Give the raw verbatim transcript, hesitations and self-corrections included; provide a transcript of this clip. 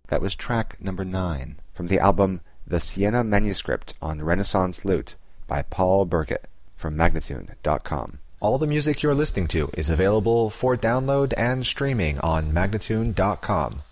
That was track number nine from the album The Siena Manuscript on Renaissance Lute by Paul Burkett from Magnatune dot com. All the music you're listening to is available for download and streaming on Magnatune dot com.